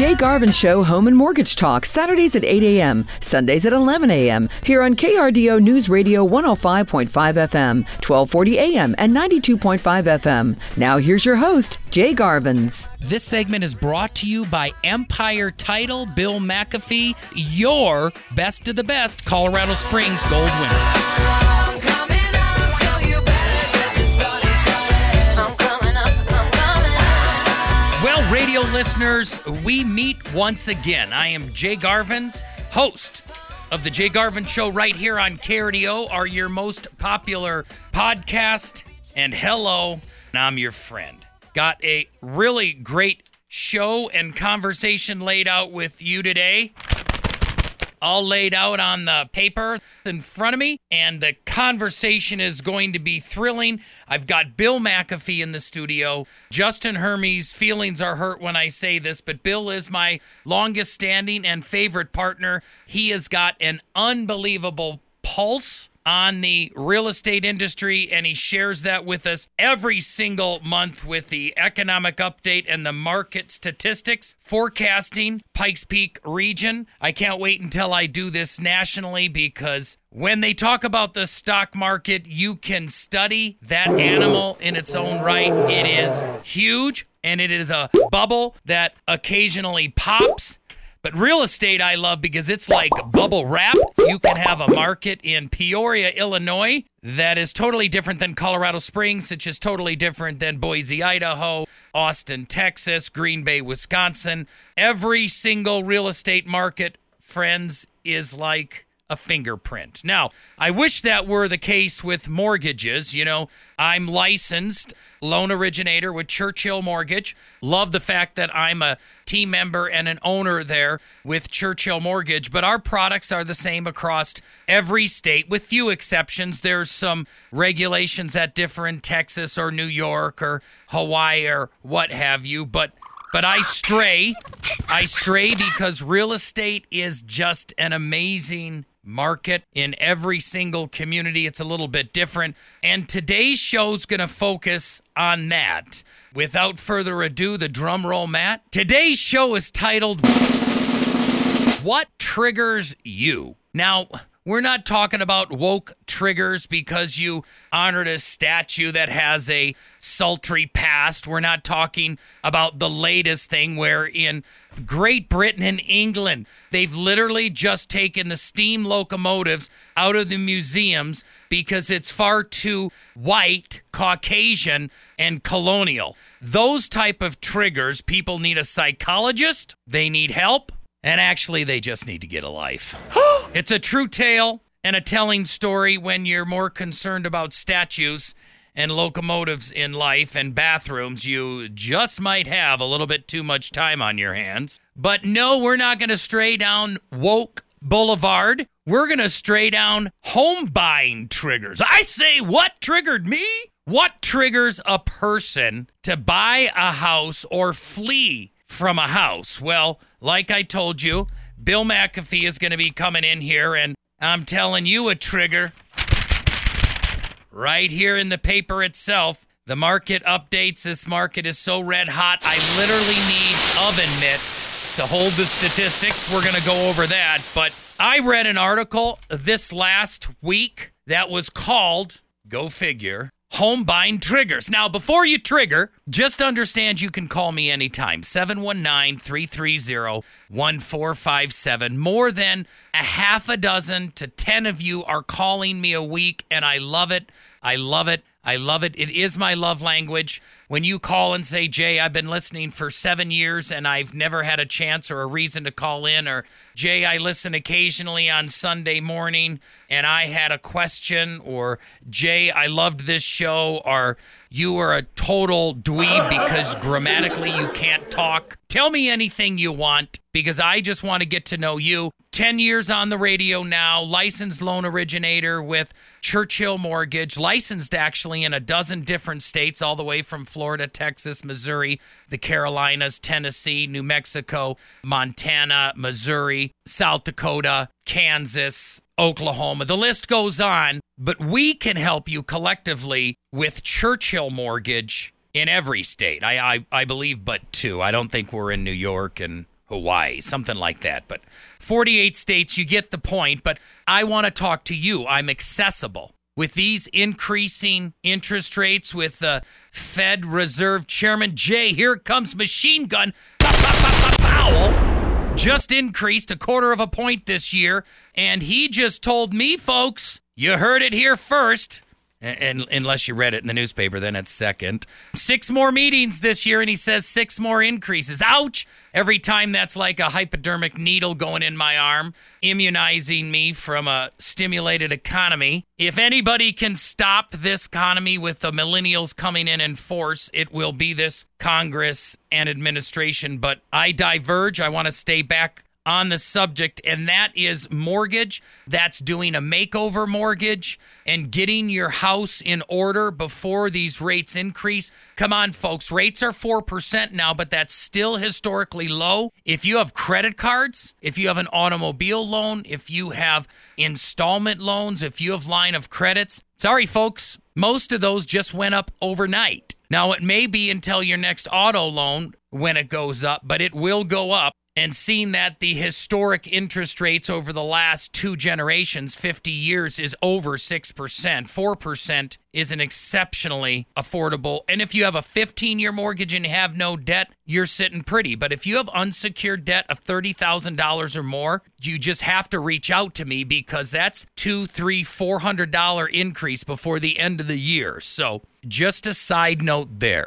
Jay Garvin Show Home and Mortgage Talk, Saturdays at 8 a.m., Sundays at 11 a.m., here on KRDO News Radio 105.5 FM, 1240 a.m., and 92.5 FM. Now here's your host, Jay Garvins. This segment is brought to you by Empire Title, Bill McAfee, your best of the best Colorado Springs gold winner. Well, radio listeners, we meet once again. I am Jay Garvins, host of The Jay Garvin Show right here on KRDO, are your most popular podcast. And hello, I'm your friend. Got a really great show and conversation laid out with you today. All laid out on the paper in front of me, and the conversation is going to be thrilling. I've got Bill McAfee in the studio. Justin Hermes' feelings are hurt when I say this, but Bill is my longest standing and favorite partner. He has got an unbelievable pulse on the real estate industry, and he shares that with us every single month with the economic update and the market statistics, forecasting Pikes Peak region. I can't wait until I do this nationally, because when they talk about the stock market, you can study that animal in its own right. It is huge, and it is a bubble that occasionally pops. But real estate I love because it's like bubble wrap. You can have a market in Peoria, Illinois that is totally different than Colorado Springs, which is totally different than Boise, Idaho, Austin, Texas, Green Bay, Wisconsin. Every single real estate market, friends, is like a fingerprint. Now, I wish that were the case with mortgages. You know, I'm licensed loan originator with Churchill Mortgage. Love the fact that I'm a team member and an owner there with Churchill Mortgage, but our products are the same across every state with few exceptions. There's some regulations that differ in Texas or New York or Hawaii or what have you, but I stray because real estate is just an amazing market in every single community. It's a little bit different. And today's show's going to focus on that. Without further ado, the drum roll, Matt. Today's show is titled, What Triggers You? Now, we're not talking about woke triggers because you honored a statue that has a sultry past. We're not talking about the latest thing where in Great Britain and England, they've literally just taken the steam locomotives out of the museums because it's far too white, Caucasian, and colonial. Those type of triggers, people need a psychologist, they need help, and actually they just need to get a life. It's a true tale and a telling story when you're more concerned about statues and locomotives in life and bathrooms. You just might have a little bit too much time on your hands. But no, we're not going to stray down woke boulevard. We're going to stray down home buying triggers. I say, what triggered me? What triggers a person to buy a house or flee from a house? Well, like I told you, Bill McAfee is going to be coming in here, and I'm telling you a trigger right here in the paper itself. The market updates. This market is so red hot, I literally need oven mitts to hold the statistics. We're going to go over that. But I read an article this last week that was called, go figure, Home Buying Triggers. Now, before you trigger, just understand you can call me anytime. 719-330-1457. More than a half a dozen to 10 of you are calling me a week, and I love it. I love it. I love it. It is my love language. When you call and say, Jay, I've been listening for 7 years and I've never had a chance or a reason to call in, or Jay, I listen occasionally on Sunday morning and I had a question, or Jay, I loved this show, or you are a total dweeb because grammatically you can't talk. Tell me anything you want because I just want to get to know you. 10 years on the radio now, licensed loan originator with Churchill Mortgage, licensed actually in a dozen different states, all the way from Florida, Texas, Missouri, the Carolinas, Tennessee, New Mexico, Montana, Missouri, South Dakota, Kansas, Oklahoma. The list goes on, but we can help you collectively with Churchill Mortgage in every state. I believe but two. I don't think we're in New York and Hawaii, something like that. But 48 states, you get the point. But I want to talk to you. I'm accessible. With these increasing interest rates, with the Fed Reserve Chairman Jay, here comes machine gun, Powell, just increased 1/4 point this year. And he just told me, folks, you heard it here first. And unless you read it in the newspaper, then it's second. 6 more meetings this year, and he says 6 more increases. Ouch! Every time that's like a hypodermic needle going in my arm, immunizing me from a stimulated economy. If anybody can stop this economy with the millennials coming in force, it will be this Congress and administration. But I diverge. I want to stay back on the subject, and that is mortgage. That's doing a makeover mortgage and getting your house in order before these rates increase. Come on, folks. Rates are 4% now, but that's still historically low. If you have credit cards, if you have an automobile loan, if you have installment loans, if you have line of credits, sorry, folks, most of those just went up overnight. Now, it may be until your next auto loan when it goes up, but it will go up. And seeing that the historic interest rates over the last 2 generations, 50 years, is over 6%. 4% is an exceptionally affordable. And if you have a 15-year mortgage and have no debt, you're sitting pretty. But if you have unsecured debt of $30,000 or more, you just have to reach out to me, because that's $200, $300, $400 increase before the end of the year. So just a side note there,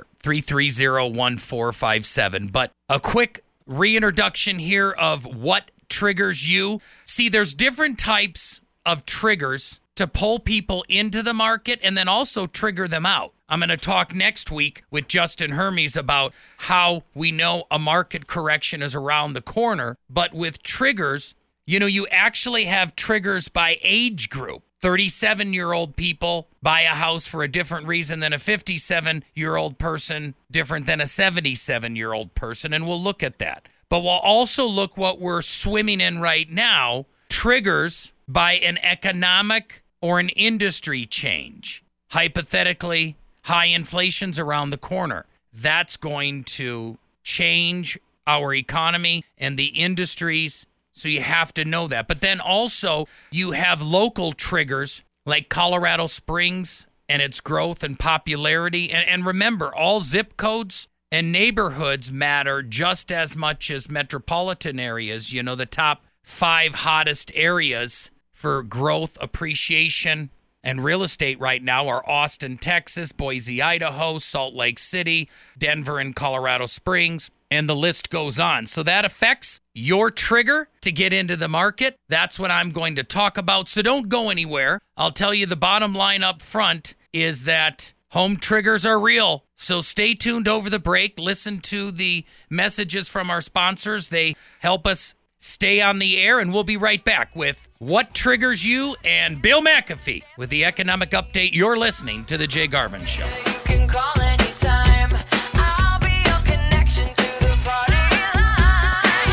330-1457. But a quick reintroduction here of what triggers you. See, there's different types of triggers to pull people into the market and then also trigger them out. I'm going to talk next week with Justin Hermes about how we know a market correction is around the corner. But with triggers, you actually have triggers by age group. 37-year-old people buy a house for a different reason than a 57-year-old person, different than a 77-year-old person, and we'll look at that. But we'll also look what we're swimming in right now, triggers by an economic or an industry change. Hypothetically, high inflation's around the corner. That's going to change our economy and the industries. So you have to know that. But then also you have local triggers like Colorado Springs and its growth and popularity. And remember, all zip codes and neighborhoods matter just as much as metropolitan areas. The top 5 hottest areas for growth, appreciation, and real estate right now are Austin, Texas, Boise, Idaho, Salt Lake City, Denver, and Colorado Springs. And the list goes on. So that affects your trigger to get into the market. That's what I'm going to talk about. So don't go anywhere. I'll tell you the bottom line up front is that home triggers are real. So stay tuned over the break. Listen to the messages from our sponsors. They help us stay on the air, and we'll be right back with What Triggers You and Bill McAfee with the Economic Update. You're listening to The Jay Garvin Show. You can call anytime. I'll be your connection to the party line.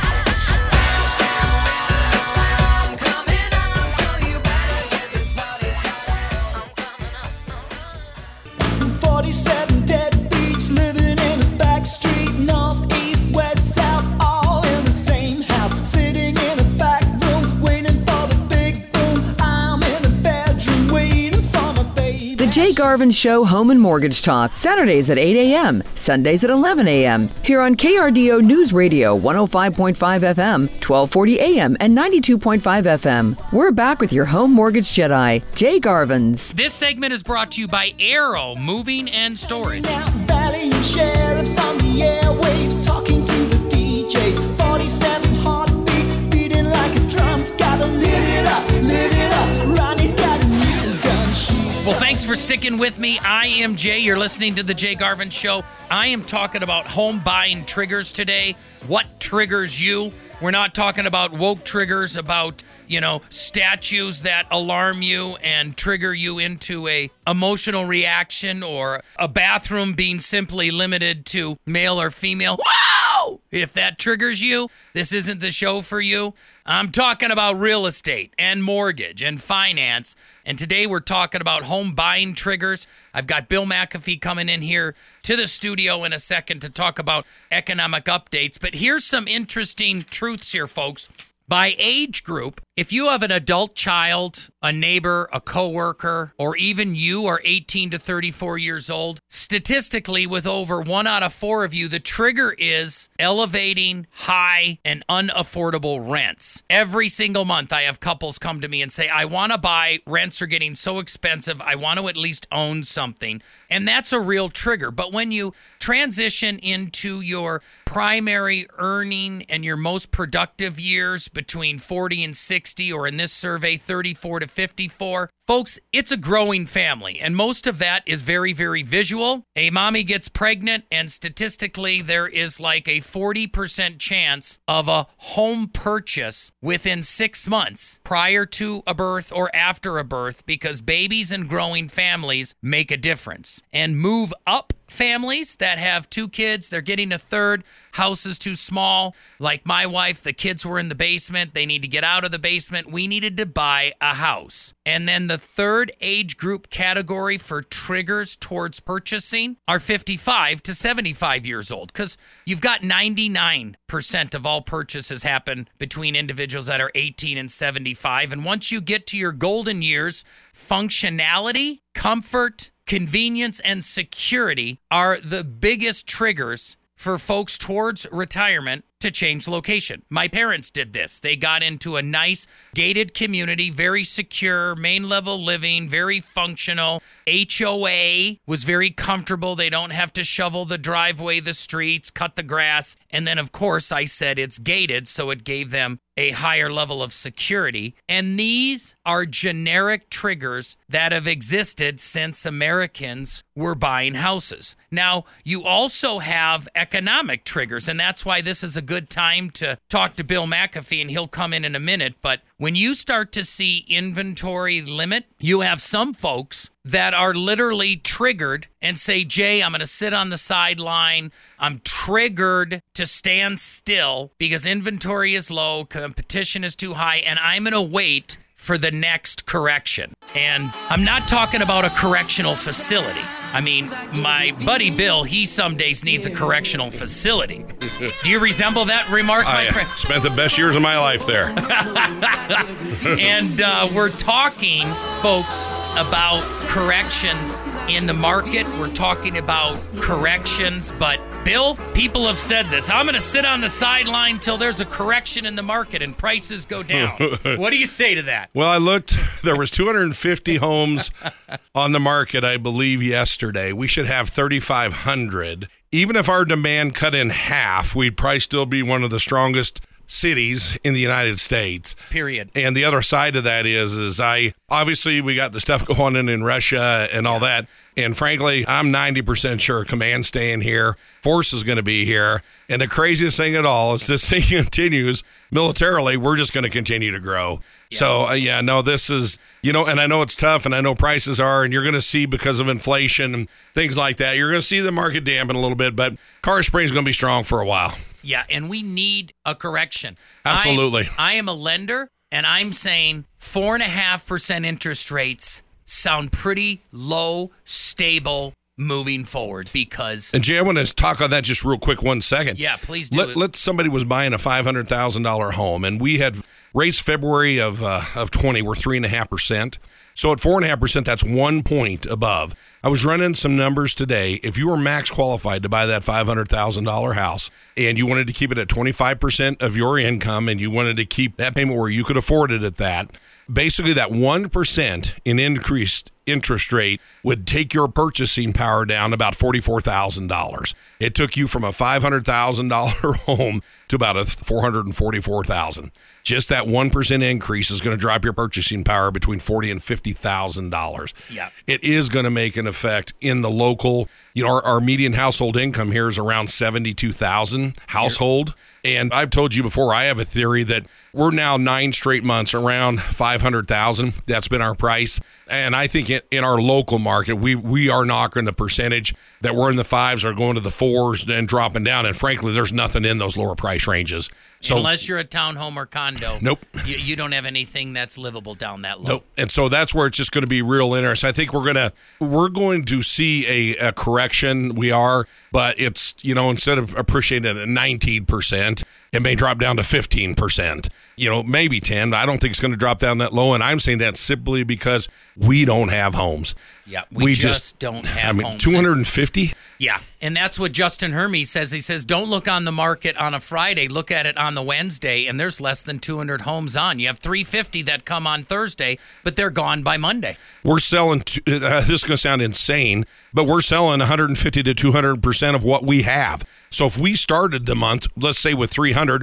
I'm coming up, so you better get this party started. I'm coming up. 47 deadbeats living in a back street, north, east, west, south, all in the same house. Sitting in a back room, waiting for the big boom. I'm in the bedroom, waiting for my baby. The Jay Garvin Show Home and Mortgage Talk, Saturdays at 8 a.m., Sundays at 11 a.m., here on KRDO News Radio 105.5 FM, 1240 a.m., and 92.5 FM. We're back with your home mortgage Jedi, Jay Garvin's. This segment is brought to you by Arrow Moving and Storage. Now, Valley sheriffs on the airwaves, talking to the DJs. 47 heartbeats, beating like a drum. Gotta live it up, live it up. Ronnie's got a new gun. She's Well, thanks for sticking with me. I am Jay. You're listening to The Jay Garvin Show. I am talking about home buying triggers today. What triggers you? We're not talking about woke triggers, about, statues that alarm you and trigger you into a emotional reaction, or a bathroom being simply limited to male or female. Wow! know. If that triggers you, this isn't the show for you. I'm talking about real estate and mortgage and finance. And today we're talking about home buying triggers. I've got Bill McAfee coming in here to the studio in a second to talk about economic updates. But here's some interesting truths here, folks. By age group, if you have an adult child, a neighbor, a coworker, or even you are 18 to 34 years old, statistically, with over 1 out of 4 of you, the trigger is elevating high and unaffordable rents. Every single month, I have couples come to me and say, I want to buy, rents are getting so expensive, I want to at least own something. And that's a real trigger. But when you transition into your primary earning and your most productive years between 40 and 60, or in this survey, 34 to 54, folks, it's a growing family. And most of that is very, very visual. A mommy gets pregnant, and statistically, there is like a 40% chance of a home purchase within 6 months prior to a birth or after a birth, because babies and growing families make a difference. And move up families that have 2 kids, they're getting a third. House is too small. Like my wife, the kids were in the basement. They need to get out of the basement. We needed to buy a house. And then the third age group category for triggers towards purchasing are 55 to 75 years old, because you've got 99% of all purchases happen between individuals that are 18 and 75. And once you get to your golden years, functionality, comfort, convenience, and security are the biggest triggers for folks towards retirement to change location. My parents did this. They got into a nice gated community, very secure, main level living, very functional. HOA was very comfortable. They don't have to shovel the driveway, the streets, cut the grass. And then, of course, I said it's gated, so it gave them a higher level of security. And these are generic triggers that have existed since Americans were buying houses. Now, you also have economic triggers, and that's why this is a good time to talk to Bill McAfee, and he'll come in a minute. But when you start to see inventory limit, you have some folks that are literally triggered and say, Jay, I'm going to sit on the sideline. I'm triggered to stand still because inventory is low, competition is too high, and I'm going to wait for the next correction. And I'm not talking about a correctional facility. I mean, my buddy Bill, he some days needs a correctional facility. Do you resemble that remark, my friend? I spent the best years of my life there. And we're talking, folks, about corrections in the market. We're talking about corrections, but Bill, people have said this. I'm going to sit on the sideline till there's a correction in the market and prices go down. What do you say to that? Well, I looked. There was 250 homes on the market, I believe, yesterday. We should have 3,500. Even if our demand cut in half, we'd probably still be one of the strongest cities in the United States. Period. And the other side of that is obviously we got the stuff going on in Russia and all that. And frankly, I'm 90% sure Command's staying here. Force is going to be here. And the craziest thing at all is this thing continues militarily. We're just going to continue to grow. Yeah. So, this is, and I know it's tough and I know prices are, and you're going to see because of inflation and things like that, you're going to see the market dampen a little bit, but Car Spring is going to be strong for a while. Yeah, and we need a correction. Absolutely. I am a lender, and I'm saying 4.5% interest rates sound pretty low, stable, moving forward because... And Jay, I want to talk on that just real quick 1 second. Yeah, please do. Let's somebody was buying a $500,000 home, and we had rates February of 20 were 3.5%. So at 4.5%, that's 1 point above. I was running some numbers today. If you were max qualified to buy that $500,000 house and you wanted to keep it at 25% of your income and you wanted to keep that payment where you could afford it at that, basically that 1% in increased interest rate would take your purchasing power down about $44,000. It took you from a $500,000 home to about a $444,000. Just that 1% increase is going to drop your purchasing power between $40,000 and $50,000. Yeah, it is going to make an effect in the local. Our median household income here is around $72,000 household. And I've told you before, I have a theory that we're now 9 straight months around 500,000. That's been our price. And I think in our local market, we are knocking the percentage that we're in the 5s or going to the 4s and dropping down. And frankly, there's nothing in those lower price ranges. So unless you're a townhome or condo, nope, you don't have anything that's livable down that low. Nope. And so that's where it's just going to be real interesting. I think we're going to see a correction. We are, but it's, instead of appreciating it at 19%, it may drop down to 15%. Maybe 10. I don't think it's going to drop down that low. And I'm saying that simply because we don't have homes. Yeah, we just don't have homes. 250? Yeah, and that's what Justin Hermes says. He says, don't look on the market on a Friday. Look at it on the Wednesday, and there's less than 200 homes on. You have 350 that come on Thursday, but they're gone by Monday. We're selling, this is going to sound insane, but we're selling 150 to 200% of what we have. So if we started the month, let's say with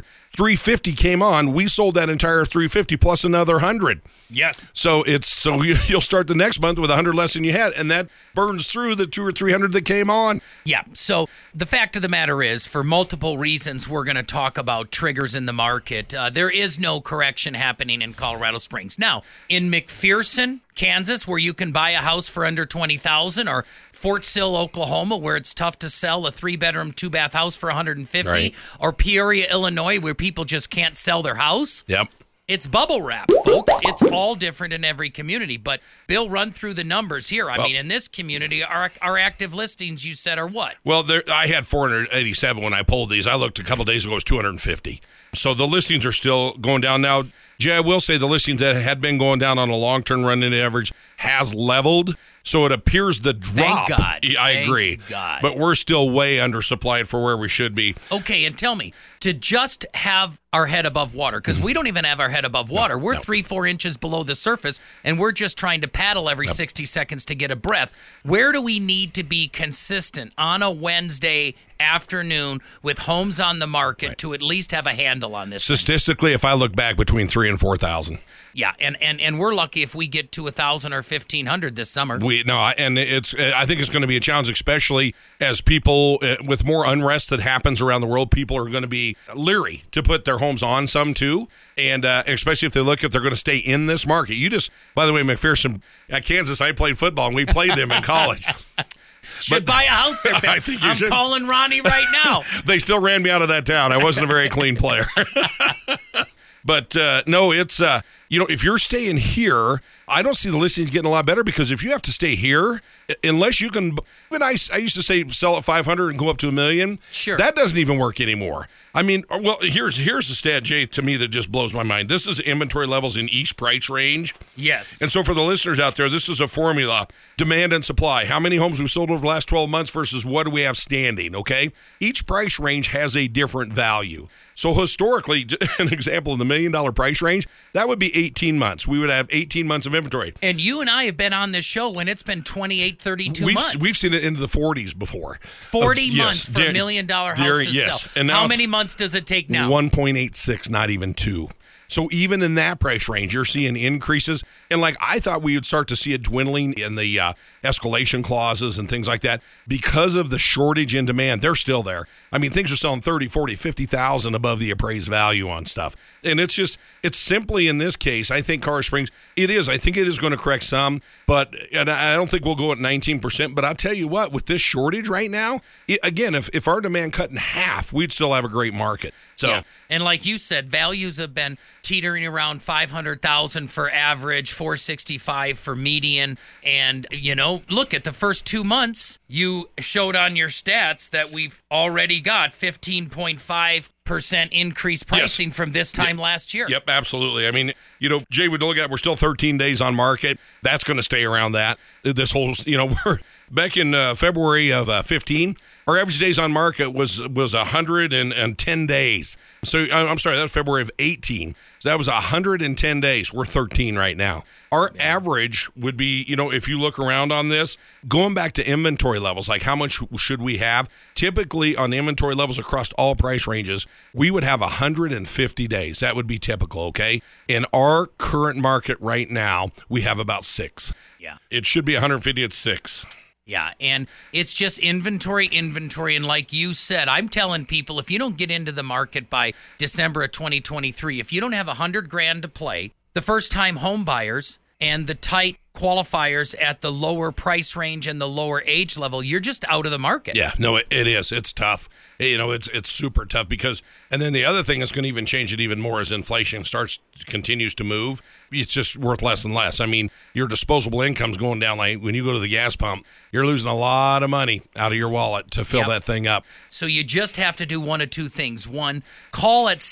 350 came on, we sold that entire 350 plus another 100. Yes. So you'll start the next month with 100 less than you had, and that burns through the 200 or 300 that came on. Yeah. So the fact of the matter is, for multiple reasons, we're going to talk about triggers in the market. There is no correction happening in Colorado Springs. Now, in McPherson, Kansas, where you can buy a house for under $20,000, or Fort Sill, Oklahoma, where it's tough to sell a 3-bedroom, 2-bath house for $150,000, right. Or Peoria, Illinois, where people just can't sell their house. Yep. It's bubble wrap, folks. It's all different in every community. But Bill, run through the numbers here. I mean, in this community, our active listings, you said, are what? Well, I had 487 when I pulled these. I looked a couple days ago, it was 250. So the listings are still going down now. Jay, I will say the listings that had been going down on a long-term run-in average has leveled. So it appears the drop. Thank God. I agree. God. But we're still way undersupplied for where we should be. Okay, and tell me, to just have our head above water, because we don't even have our head above water. We're 3-4 inches below the surface, and we're just trying to paddle every 60 seconds to get a breath. Where do we need to be consistent on a Wednesday afternoon with homes on the market to at least have a handle on this? Statistically, if I look back, between 3,000 and 4,000. Yeah, and we're lucky if we get to 1,000 or 1,500 this summer. I think it's going to be a challenge, especially as people with more unrest that happens around the world. People are going to be leery to put their homes on some too, and especially if they're going to stay in this market. By the way, McPherson at Kansas, I played football and we played them in college. Should buy a house there, Ben. I think I'm calling Ronnie right now. They still ran me out of that town. I wasn't a very clean player. But no, it's if you're staying here, I don't see the listings getting a lot better, because if you have to stay here, unless you can, I used to say sell at 500 and go up to $1 million. Sure, that doesn't even work anymore. I mean, well, here's a stat, Jay, to me that just blows my mind. This is inventory levels in each price range. Yes. And so for the listeners out there, this is a formula: demand and supply. How many homes we sold over the last 12 months versus what do we have standing? Okay, each price range has a different value. So historically, an example in the $1 million price range, that would be 18 months. We would have 18 months of inventory. And you and I have been on this show when it's been 28, 32 months. We've seen it into the 40s before. 40 months for a $1 million house to sell. And now how many months does it take now? 1.86, not even 2. So even in that price range, you're seeing increases. And I thought we would start to see a dwindling in the escalation clauses and things like that because of the shortage in demand. They're still there. I mean, things are selling 30, 40, 50,000 above the appraised value on stuff. And it's simply in this case, I think Colorado Springs, I think it is going to correct some, and I don't think we'll go at 19%. But I'll tell you what, with this shortage right now, again, if our demand cut in half, we'd still have a great market. So, yeah. And like you said, values have been teetering around 500,000 for average, 465 for median. And, look at the first 2 months, you showed on your stats that we've already got 15.5% increased pricing from this time last year. Yep, absolutely. I mean, Jay, would look at, we're still 13 days on market. That's going to stay around that. This whole, we're back in February of 15. Our average days on market was 110 days. So I'm sorry, that was February of 18. So that was 110 days. We're 13 right now. Our average would be, if you look around on this, going back to inventory levels, like how much should we have? Typically on inventory levels across all price ranges, we would have 150 days. That would be typical, okay? In our current market right now, we have about 6. Yeah. It should be 150 at 6. Yeah, and it's just inventory. And like you said, I'm telling people, if you don't get into the market by December of 2023, if you don't have $100,000 to play, the first-time home buyers and the tight qualifiers at the lower price range and the lower age level, you're just out of the market. Yeah, no, it is. It's tough. It's super tough because, and then the other thing that's going to even change it even more as inflation continues to move. It's just worth less and less. I mean, your disposable income's going down. Like when you go to the gas pump, you're losing a lot of money out of your wallet to fill that thing up. So you just have to do one of two things. One, call at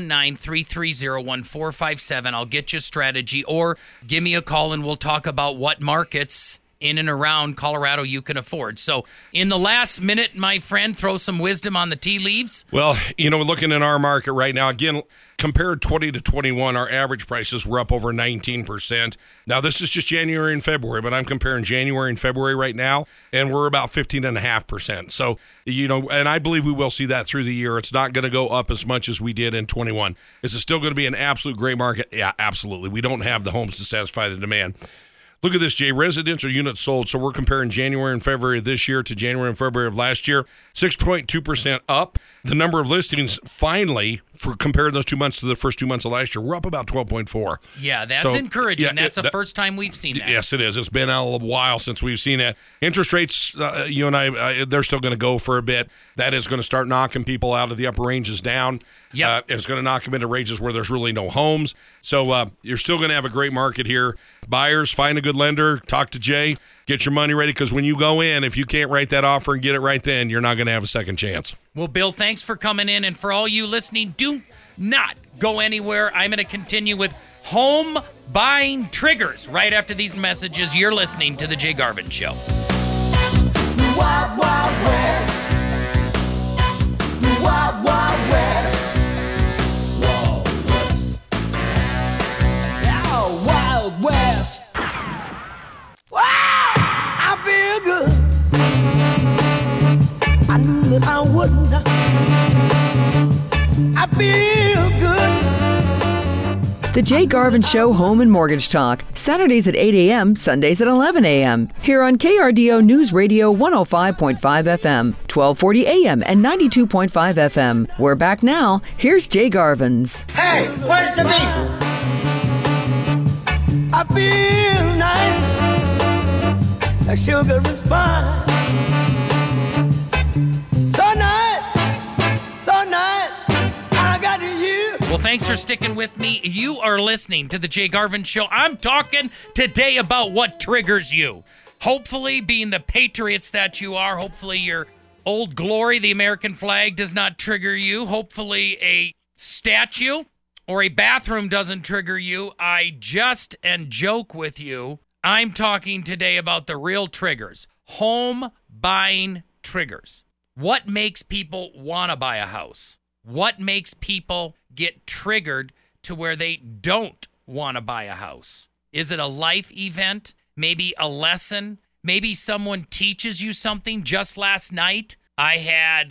719-330-1457. I'll get you strategy, or give me a call and we'll talk about what markets in and around Colorado you can afford. So in the last minute, my friend, throw some wisdom on the tea leaves. Well, looking in our market right now, again, compared 20 to 21, our average prices were up over 19%. Now, this is just January and February, but I'm comparing January and February right now, and we're about 15.5%. So, and I believe we will see that through the year. It's not going to go up as much as we did in 21. Is it still going to be an absolute great market? Yeah, absolutely. We don't have the homes to satisfy the demand. Look at this, Jay. Residential units sold. So we're comparing January and February of this year to January and February of last year. 6.2% up. The number of listings finally, for comparing those 2 months to the first 2 months of last year, we're up about 12.4. Yeah, that's encouraging. That's the first time we've seen that. Yes, it is. It's been a while since we've seen that. Interest rates, you and I, they're still going to go for a bit. That is going to start knocking people out of the upper ranges down. Yep. It's going to knock them into ranges where there's really no homes. So you're still going to have a great market here. Buyers, find a good lender. Talk to Jay. Get your money ready, because when you go in, if you can't write that offer and get it right then, you're not going to have a second chance. Well, Bill, thanks for coming in. And for all you listening, do not go anywhere. I'm going to continue with home buying triggers right after these messages. You're listening to The Jay Garvin Show. The Wild Wild West. The Wild Wild West. Wild West. Yeah, Wild West. Wow, I feel good. I knew that I wouldn't. I feel good. The Jay Garvin Show Home and Mortgage Talk, Saturdays at 8 a.m., Sundays at 11 a.m. Here on KRDO News Radio 105.5 FM, 1240 a.m. and 92.5 FM. We're back now. Here's Jay Garvin's. Hey, where's the beef? I feel nice, like sugar and spice. So nice, I got you. Well, thanks for sticking with me. You are listening to The Jay Garvin Show. I'm talking today about what triggers you. Hopefully, being the patriots that you are, hopefully your Old Glory, the American flag, does not trigger you. Hopefully a statue or a bathroom doesn't trigger you. I just and joke with you. I'm talking today about the real triggers. Home buying triggers. What makes people want to buy a house? What makes people get triggered to where they don't want to buy a house? Is it a life event? Maybe a lesson? Maybe someone teaches you something. Just last night, last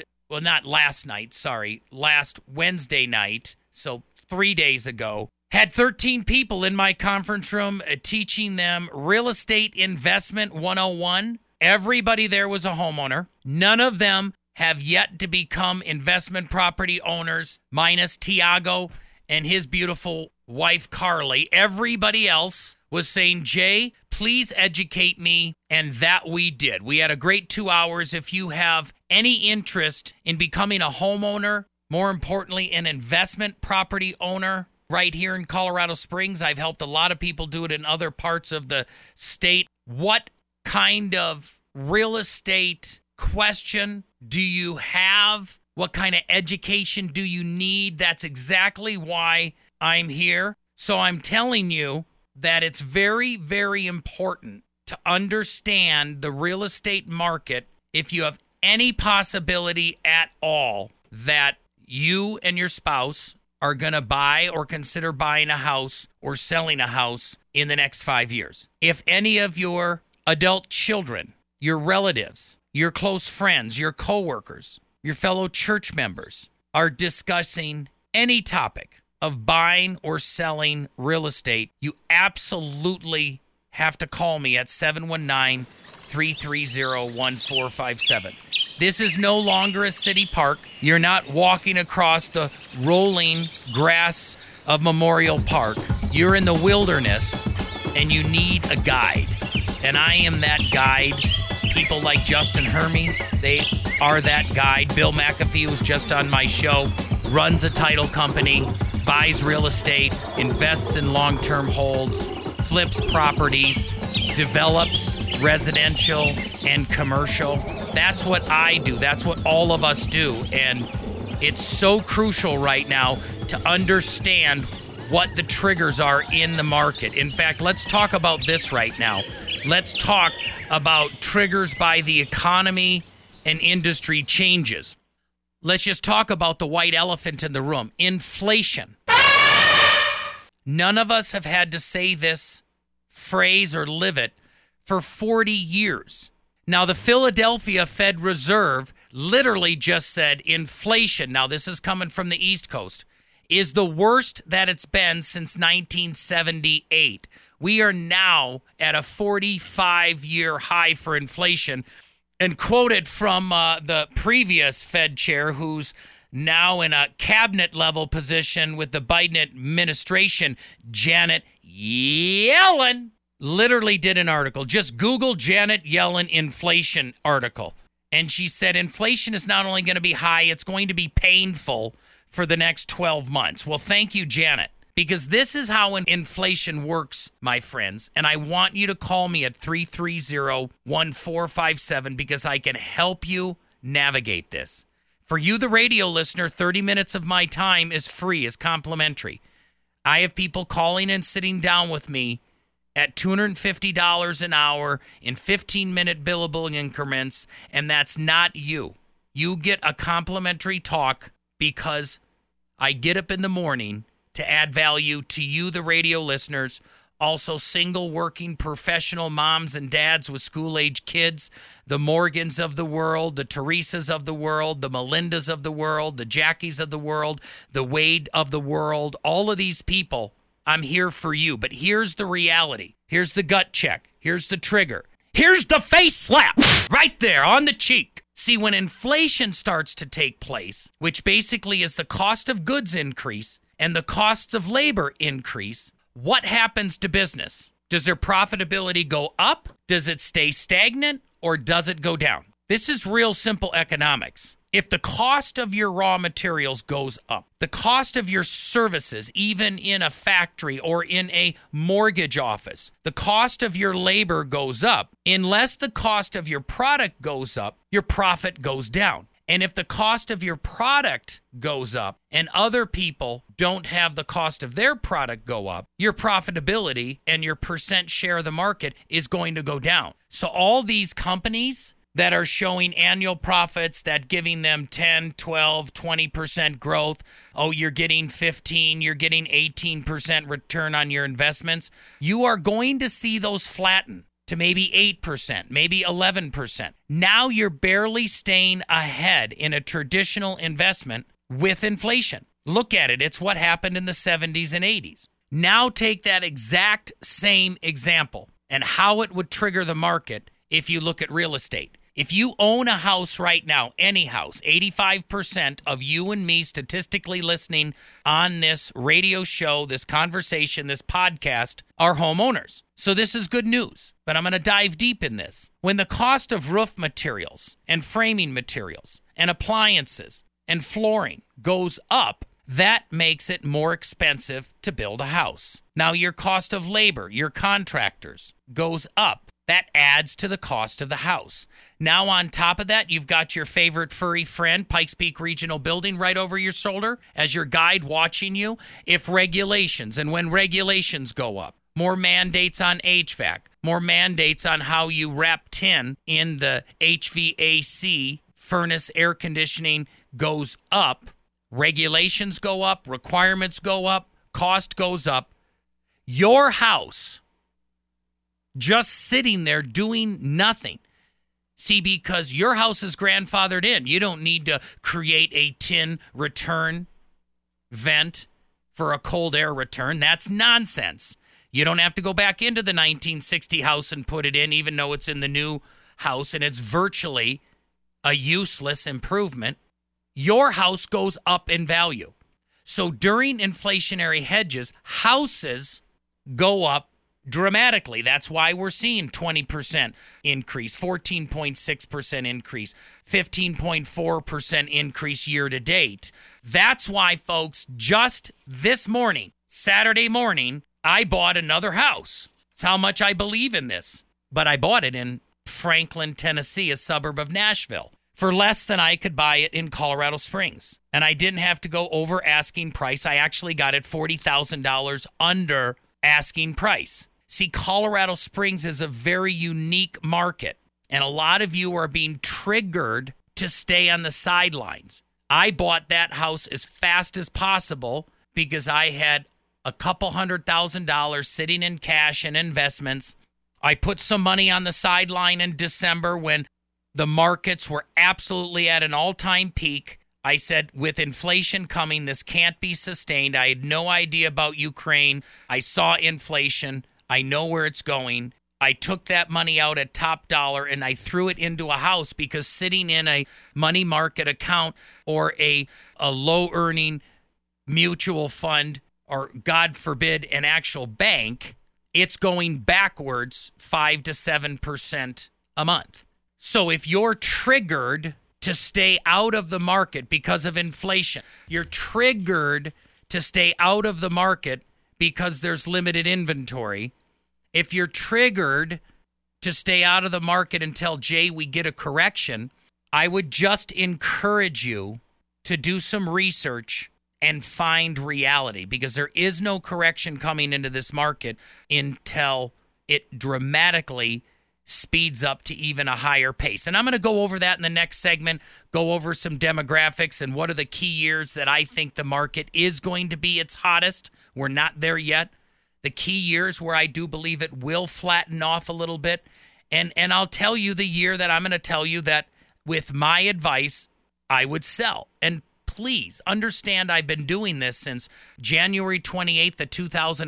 Wednesday night, so 3 days ago, had 13 people in my conference room teaching them Real Estate Investment 101. Everybody there was a homeowner. None of them have yet to become investment property owners, minus Tiago and his beautiful wife, Carly. Everybody else was saying, Jay, please educate me. And that we did. We had a great 2 hours. If you have any interest in becoming a homeowner, more importantly, an investment property owner right here in Colorado Springs, I've helped a lot of people do it in other parts of the state. What kind of real estate question do you have? What kind of education do you need? That's exactly why I'm here. So I'm telling you that it's very, very important to understand the real estate market if you have any possibility at all that you and your spouse are going to buy or consider buying a house or selling a house in the next 5 years. If any of your adult children, your relatives, your close friends, your coworkers, your fellow church members are discussing any topic of buying or selling real estate, you absolutely have to call me at 719 330-1457. This is no longer a city park. You're not walking across the rolling grass of Memorial Park. You're in the wilderness, and you need a guide. And I am that guide. People like Justin Hermie, they are that guide. Bill McAfee, who's just on my show, runs a title company, buys real estate, invests in long-term holds, flips properties, develops residential and commercial. That's what I do. That's what all of us do. And it's so crucial right now to understand what the triggers are in the market. In fact, let's talk about this right now. Let's talk about triggers by the economy and industry changes. Let's just talk about the white elephant in the room, inflation. None of us have had to say this phrase or live it for 40 years. Now, the Philadelphia Fed Reserve literally just said inflation, now this is coming from the East Coast, is the worst that it's been since 1978. We are now at a 45-year high for inflation. And quoted from the previous Fed chair, who's now in a cabinet-level position with the Biden administration, Janet Yellen, literally did an article. Just Google Janet Yellen inflation article. And she said inflation is not only going to be high, it's going to be painful for the next 12 months. Well, thank you, Janet, because this is how inflation works, my friends. And I want you to call me at 330-1457 because I can help you navigate this. For you, the radio listener, 30 minutes of my time is free, is complimentary. I have people calling and sitting down with me at $250 an hour in 15-minute billable increments, and that's not you. You get a complimentary talk because I get up in the morning to add value to you, the radio listeners, also single working professional moms and dads with school-age kids, the Morgans of the world, the Teresas of the world, the Melindas of the world, the Jackies of the world, the Wade of the world, all of these people. I'm here for you. But here's the reality. Here's the gut check. Here's the trigger. Here's the face slap right there on the cheek. See, when inflation starts to take place, which basically is the cost of goods increase and the costs of labor increase, what happens to business? Does their profitability go up? Does it stay stagnant? Or does it go down? This is real simple economics. If the cost of your raw materials goes up, the cost of your services, even in a factory or in a mortgage office, the cost of your labor goes up. Unless the cost of your product goes up, your profit goes down. And if the cost of your product goes up and other people don't have the cost of their product go up, your profitability and your percent share of the market is going to go down. So all these companies that are showing annual profits that giving them 10, 12, 20% growth. Oh, you're getting 15, you're getting 18% return on your investments. You are going to see those flatten to maybe 8%, maybe 11%. Now you're barely staying ahead in a traditional investment with inflation. Look at it. It's what happened in the 70s and 80s. Now take that exact same example and how it would trigger the market if you look at real estate. If you own a house right now, any house, 85% of you and me statistically listening on this radio show, this conversation, this podcast are homeowners. So this is good news, but I'm going to dive deep in this. When the cost of roof materials and framing materials and appliances and flooring goes up, that makes it more expensive to build a house. Now your cost of labor, your contractors, goes up. That adds to the cost of the house. Now, on top of that, you've got your favorite furry friend, Pikes Peak Regional Building, right over your shoulder as your guide watching you. If regulations, and when regulations go up, more mandates on HVAC, more mandates on how you wrap tin in the HVAC, furnace air conditioning goes up, regulations go up, requirements go up, cost goes up. Your house just sitting there doing nothing. See, because your house is grandfathered in. You don't need to create a tin return vent for a cold air return. That's nonsense. You don't have to go back into the 1960 house and put it in, even though it's in the new house and it's virtually a useless improvement, your house goes up in value. So during inflationary hedges, houses go up dramatically. That's why we're seeing 20% increase, 14.6% increase, 15.4% increase year to date. That's why, folks, just this morning, Saturday morning, I bought another house. It's how much I believe in this. But I bought it in Franklin, Tennessee, a suburb of Nashville, for less than I could buy it in Colorado Springs. And I didn't have to go over asking price. I actually got it $40,000 under asking price. See, Colorado Springs is a very unique market, and a lot of you are being triggered to stay on the sidelines. I bought that house as fast as possible because I had a couple $100,000 sitting in cash and investments. I put some money on the sideline in December when the markets were absolutely at an all-time peak. I said, with inflation coming, this can't be sustained. I had no idea about Ukraine. I saw inflation. I know where it's going. I took that money out at top dollar and I threw it into a house because sitting in a money market account or a low-earning mutual fund or, God forbid, an actual bank, it's going backwards 5 to 7% a month. So if you're triggered to stay out of the market because of inflation, you're triggered to stay out of the market because there's limited inventory, if you're triggered to stay out of the market until, Jay, we get a correction, I would just encourage you to do some research and find reality, because there is no correction coming into this market until it dramatically speeds up to even a higher pace. And I'm going to go over that in the next segment, go over some demographics and what are the key years that I think the market is going to be its hottest. We're not there yet. The key years where I do believe it will flatten off a little bit. And I'll tell you the year that I'm going to tell you that with my advice, I would sell. And please understand, I've been doing this since January 28th of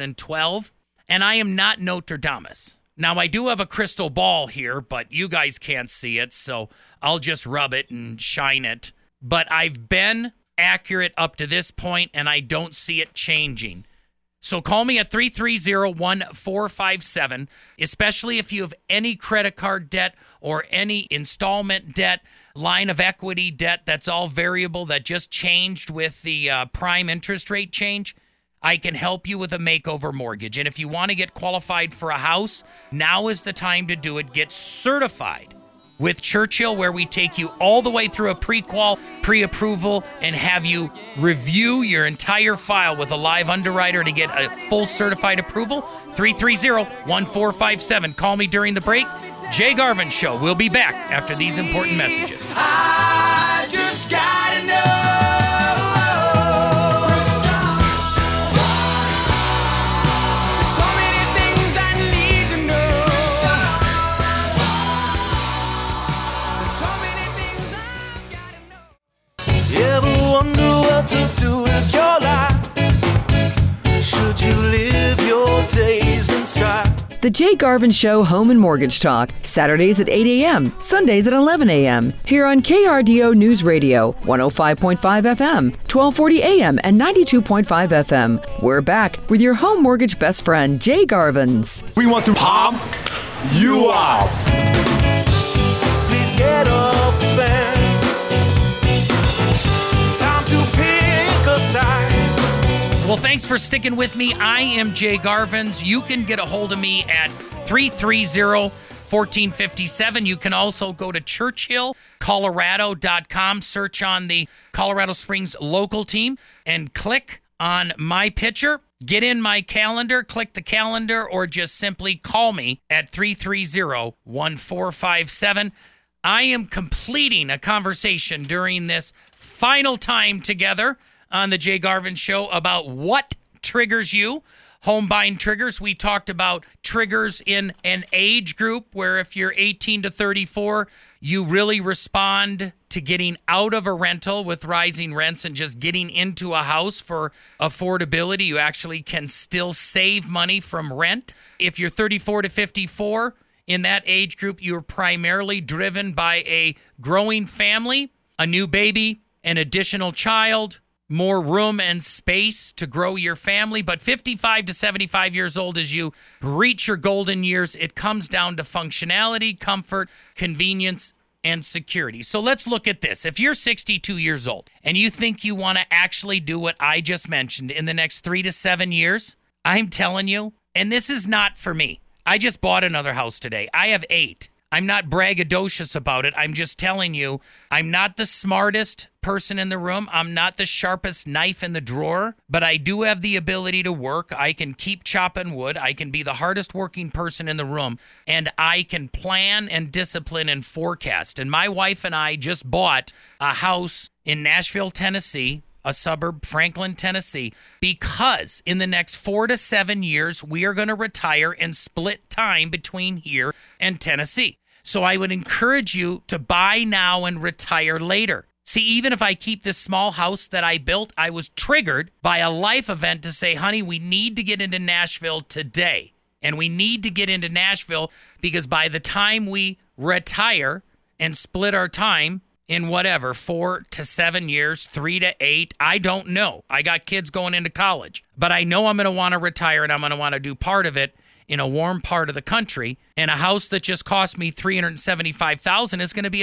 2012, and I am not Nostradamus. Now, I do have a crystal ball here, but you guys can't see it, so I'll just rub it and shine it. But I've been accurate up to this point, and I don't see it changing. So call me at 330-1457, especially if you have any credit card debt or any installment debt, line of equity debt that's all variable that just changed with the prime interest rate change. I can help you with a makeover mortgage. And if you want to get qualified for a house, now is the time to do it. Get certified with Churchill, where we take you all the way through a pre-qual, pre-approval, and have you review your entire file with a live underwriter to get a full certified approval. 330-1457. Call me during the break. Jay Garvin Show. We'll be back after these important messages. I just gotta know. So many things I need to know. So many things I've gotta know. You ever wonder what to do with your life? Should you live your days in strife? The Jay Garvin Show Home and Mortgage Talk, Saturdays at 8 a.m., Sundays at 11 a.m. Here on KRDO News Radio, 105.5 FM, 1240 a.m. and 92.5 FM. We're back with your home mortgage best friend, Jay Garvins. We want to pump you out. Please get off the fence. Time to pick a side. Well, thanks for sticking with me. I am Jay Garvins. You can get a hold of me at 330-1457. You can also go to churchillcolorado.com, search on the Colorado Springs local team, and click on my picture. Get in my calendar, click the calendar, or just simply call me at 330-1457. I am completing a conversation during this final time together on the Jay Garvin Show about what triggers you. Home buying triggers. We talked about triggers in an age group where if you're 18 to 34, you really respond to getting out of a rental with rising rents and just getting into a house for affordability. You actually can still save money from rent. If you're 34 to 54, in that age group, you're primarily driven by a growing family, a new baby, an additional child, more room and space to grow your family. But 55 to 75 years old, as you reach your golden years, it comes down to functionality, comfort, convenience, and security. So let's look at this. If you're 62 years old and you think you want to actually do what I just mentioned in the next 3 to 7 years, I'm telling you, and this is not for me. I just bought another house today. I have 8. I'm not braggadocious about it. I'm just telling you, I'm not the smartest person in the room. I'm not the sharpest knife in the drawer, but I do have the ability to work. I can keep chopping wood. I can be the hardest working person in the room, and I can plan and discipline and forecast. And my wife and I just bought a house in Nashville, Tennessee, a suburb, Franklin, Tennessee, because in the next 4 to 7 years, we are going to retire and split time between here and Tennessee. So I would encourage you to buy now and retire later. See, even if I keep this small house that I built, I was triggered by a life event to say, honey, we need to get into Nashville today. And we need to get into Nashville because by the time we retire and split our time, in whatever, 4 to 7 years, 3 to 8, I don't know. I got kids going into college. But I know I'm going to want to retire, and I'm going to want to do part of it in a warm part of the country. And a house that just cost me $375,000 is going to be a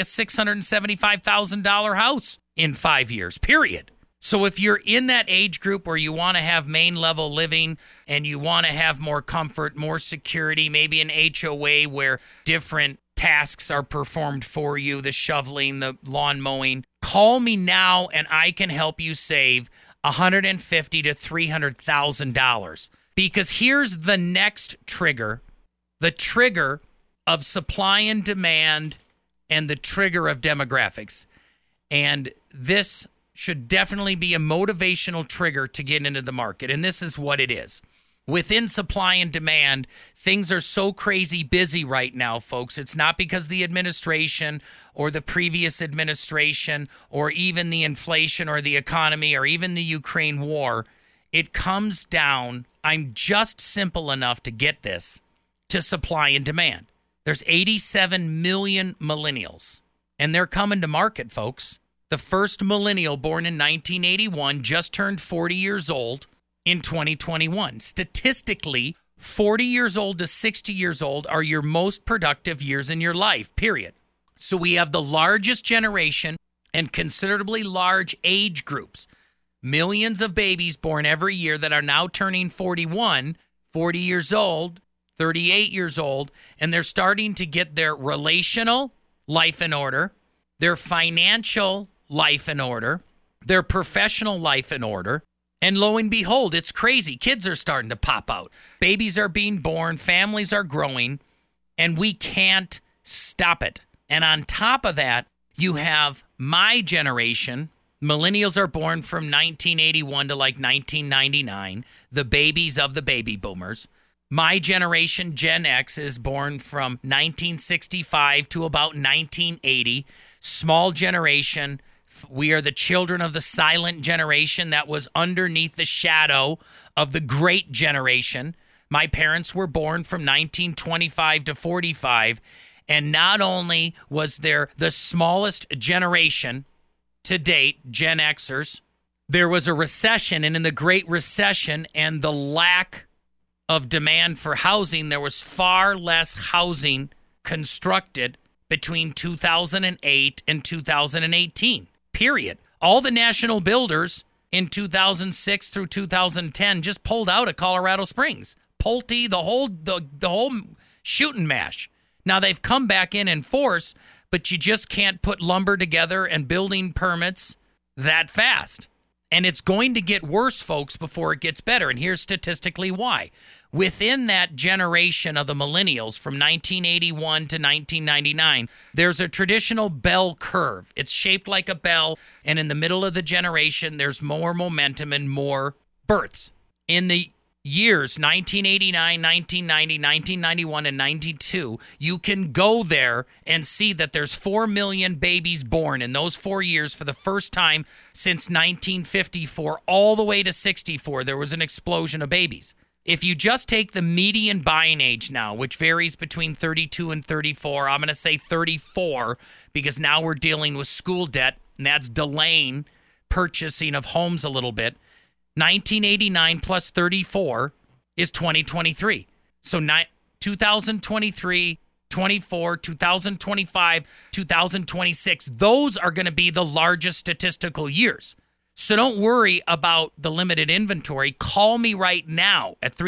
$675,000 house in 5 years, period. So if you're in that age group where you want to have main level living and you want to have more comfort, more security, maybe an HOA where different tasks are performed for you, the shoveling, the lawn mowing, call me now and I can help you save $150,000 to $300,000. Because here's the next trigger, the trigger of supply and demand and the trigger of demographics. And this should definitely be a motivational trigger to get into the market. And this is what it is. Within supply and demand, things are so crazy busy right now, folks. It's not because the administration or the previous administration or even the inflation or the economy or even the Ukraine war. It comes down, I'm just simple enough to get this, to supply and demand. There's 87 million millennials, and they're coming to market, folks. The first millennial born in 1981 just turned 40 years old in 2021. Statistically, 40 years old to 60 years old are your most productive years in your life, period. So we have the largest generation and considerably large age groups. Millions of babies born every year that are now turning 41, 40 years old, 38 years old, and they're starting to get their relational life in order, their financial life in order, their professional life in order. And lo and behold, it's crazy. Kids are starting to pop out. Babies are being born. Families are growing. And we can't stop it. And on top of that, you have my generation. Millennials are born from 1981 to like 1999. The babies of the baby boomers. My generation, Gen X, is born from 1965 to about 1980. Small generation. We are the children of the silent generation that was underneath the shadow of the great generation. My parents were born from 1925 to 45. And not only was there the smallest generation to date, Gen Xers, there was a recession. And in the Great Recession and the lack of demand for housing, there was far less housing constructed between 2008 and 2018. Period. All the national builders in 2006 through 2010 just pulled out of Colorado Springs. Pulte, the whole shooting mash. Now they've come back in force, but you just can't put lumber together and building permits that fast. And it's going to get worse, folks, before it gets better. And here's statistically why. Within that generation of the millennials from 1981 to 1999, there's a traditional bell curve. It's shaped like a bell, and in the middle of the generation, there's more momentum and more births. In the years 1989, 1990, 1991, and 92, you can go there and see that there's 4 million babies born in those 4 years for the first time since 1954, all the way to 64. There was an explosion of babies. If you just take the median buying age now, which varies between 32 and 34, I'm going to say 34 because now we're dealing with school debt, and that's delaying purchasing of homes a little bit. 1989 plus 34 is 2023. So 2023, 24, 2025, 2026, those are going to be the largest statistical years. So don't worry about the limited inventory. Call me right now at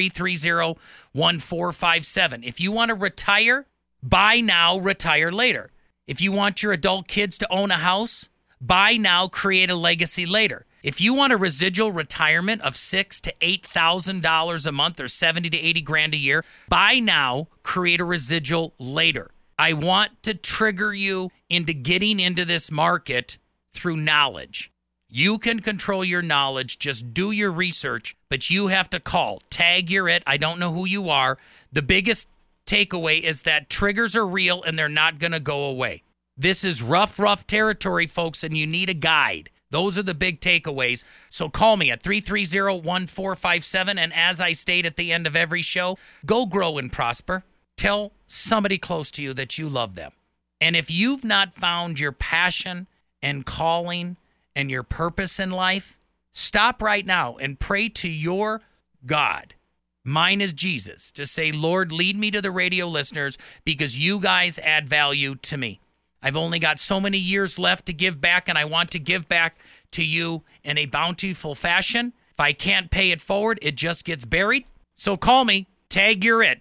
330-1457. If you want to retire, buy now, retire later. If you want your adult kids to own a house, buy now, create a legacy later. If you want a residual retirement of $6,000 to $8,000 a month or $70,000 to $80,000 a year, buy now, create a residual later. I want to trigger you into getting into this market through knowledge. You can control your knowledge. Just do your research, but you have to call. Tag, you're it. I don't know who you are. The biggest takeaway is that triggers are real and they're not going to go away. This is rough territory, folks, and you need a guide. Those are the big takeaways. So call me at 330-1457. And as I state at the end of every show, go grow and prosper. Tell somebody close to you that you love them. And if you've not found your passion and calling and your purpose in life, stop right now and pray to your God. Mine is Jesus, to say, Lord, lead me to the radio listeners because you guys add value to me. I've only got so many years left to give back, and I want to give back to you in a bountiful fashion. If I can't pay it forward, it just gets buried. So call me. Tag, you're it,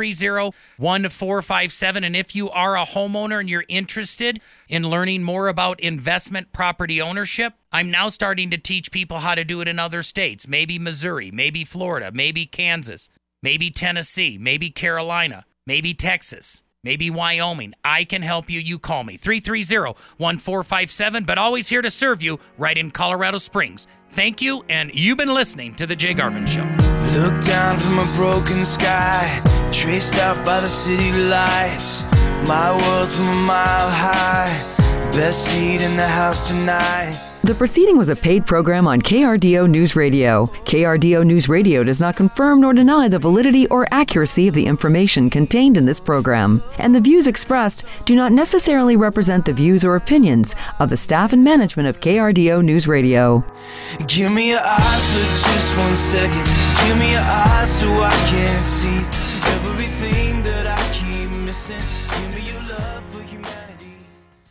330-1457. And if you are a homeowner and you're interested in learning more about investment property ownership, I'm now starting to teach people how to do it in other states. Maybe Missouri, maybe Florida, maybe Kansas, maybe Tennessee, maybe Carolina, maybe Texas, maybe Wyoming. I can help you. You call me, 330-1457, but always here to serve you right in Colorado Springs. Thank you, and you've been listening to The Jay Garvin Show. Look down from a broken sky, traced out by the city lights. My world from a mile high, best seat in the house tonight. The proceeding was a paid program on KRDO News Radio. KRDO News Radio does not confirm nor deny the validity or accuracy of the information contained in this program, and the views expressed do not necessarily represent the views or opinions of the staff and management of KRDO News Radio. Give me your eyes for just 1 second. Give me your eyes so I can see everything that I keep missing. Give me your love for humanity.